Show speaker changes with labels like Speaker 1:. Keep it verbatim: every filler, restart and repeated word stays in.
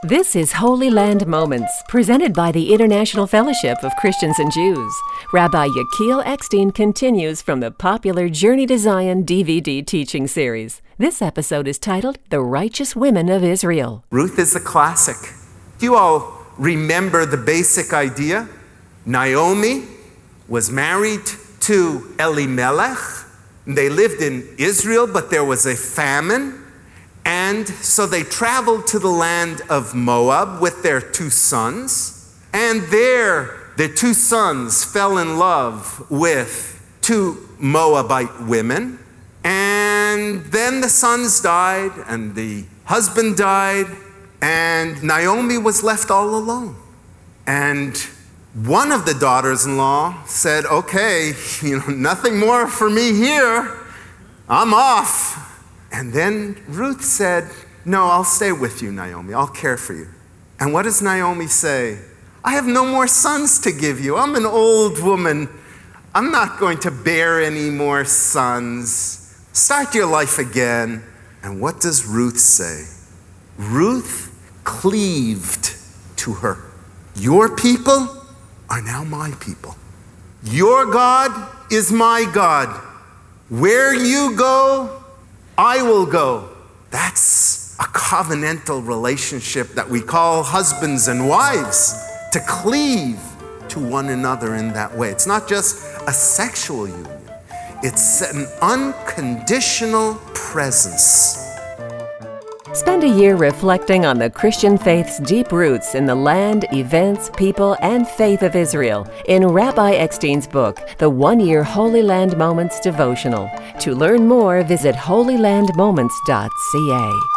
Speaker 1: This is Holy Land Moments, presented by the International Fellowship of Christians and Jews. Rabbi Yechiel Eckstein continues from the popular Journey to Zion D V D teaching series. This episode is titled, The Righteous Women of Israel.
Speaker 2: Ruth is a classic. Do you all remember the basic idea? Naomi was married to Elimelech. They lived in Israel, but there was a famine. And so they traveled to the land of Moab with their two sons. And there, their two sons fell in love with two Moabite women. And then the sons died, and the husband died, and Naomi was left all alone. And one of the daughters-in-law said, okay, you know, nothing more for me here. I'm off. And then Ruth said, no, I'll stay with you, Naomi. I'll care for you. And what does Naomi say? I have no more sons to give you. I'm an old woman. I'm not going to bear any more sons. Start your life again. And what does Ruth say? Ruth cleaved to her. Your people are now my people. Your God is my God. Where you go, I will go. That's a covenantal relationship that we call husbands and wives, to cleave to one another in that way. It's not just a sexual union. It's an unconditional presence.
Speaker 1: Spend a year reflecting on the Christian faith's deep roots in the land, events, people, and faith of Israel in Rabbi Eckstein's book, The One-Year Holy Land Moments Devotional. To learn more, visit holy land moments dot c a.